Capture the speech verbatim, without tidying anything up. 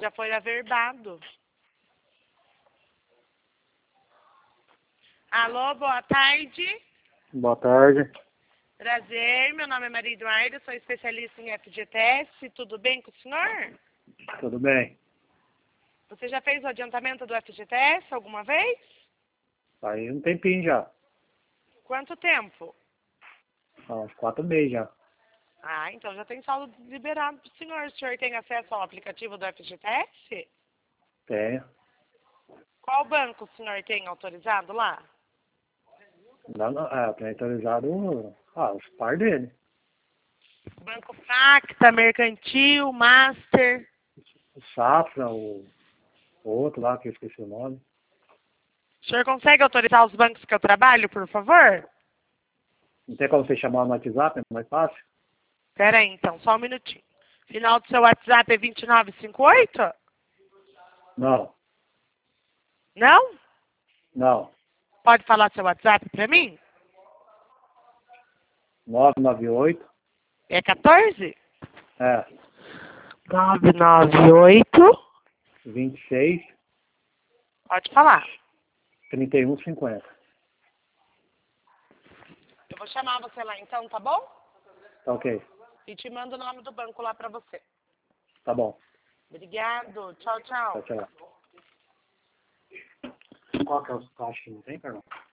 Já foi averbado. Alô, boa tarde. Boa tarde. Prazer, meu nome é Maria Eduarda, sou especialista em F G T S. Tudo bem com o senhor? Tudo bem? Você já fez o adiantamento do F G T S alguma vez? Aí um tempinho já. Quanto tempo? Há uns quatro meses já. Ah, então já tem saldo liberado para o senhor. O senhor tem acesso ao aplicativo do F G T S? Tenho. Qual banco o senhor tem autorizado lá? Não, não, é, tenho autorizado ah, os par dele. Banco Facta, Mercantil, Master. O Safra, o, o outro lá que eu esqueci o nome. O senhor consegue autorizar os bancos que eu trabalho, por favor? Não tem como você chamar no WhatsApp, é mais fácil? Pera aí, então, só um minutinho. Final do seu WhatsApp é vinte e nove cinquenta e oito? Não, Não? não. Pode falar seu WhatsApp para mim? nove nove oito. É quatorze? É. nove nove oito. vinte e seis. Pode falar. trinta e um cinquenta. Eu vou chamar você lá então, tá bom? Tá ok. E te mando o nome do banco lá para você. Tá bom. Obrigado. Tchau, tchau. Tchau, tchau. Qual que é os taxas que não tem, Carol?